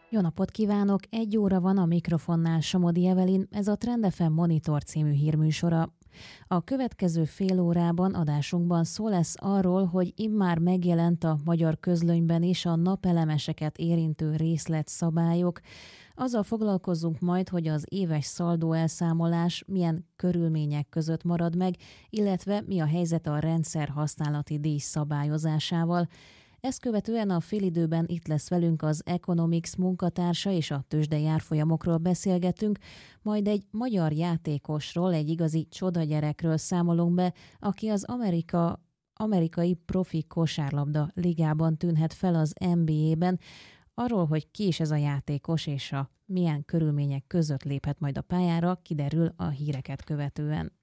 Jó napot kívánok! 1 óra van a mikrofonnál Somodi Evelyn, ez a Trend FM Monitor című hírműsora. A következő fél órában adásunkban szó lesz arról, hogy immár megjelent a magyar közlönyben is a napelemeseket érintő részletszabályok. Azzal foglalkozzunk majd, hogy az éves szaldóelszámolás milyen körülmények között marad meg, illetve mi a helyzet a rendszer használati díj szabályozásával. Ezt követően a félidőben itt lesz velünk az Economics munkatársa, és a tőzsdei árfolyamokról beszélgetünk, majd egy magyar játékosról, egy igazi csodagyerekről számolunk be, aki az amerikai profi kosárlabda ligában tűnhet fel az NBA-ben. Arról, hogy ki is ez a játékos, és milyen körülmények között léphet majd a pályára, kiderül a híreket követően.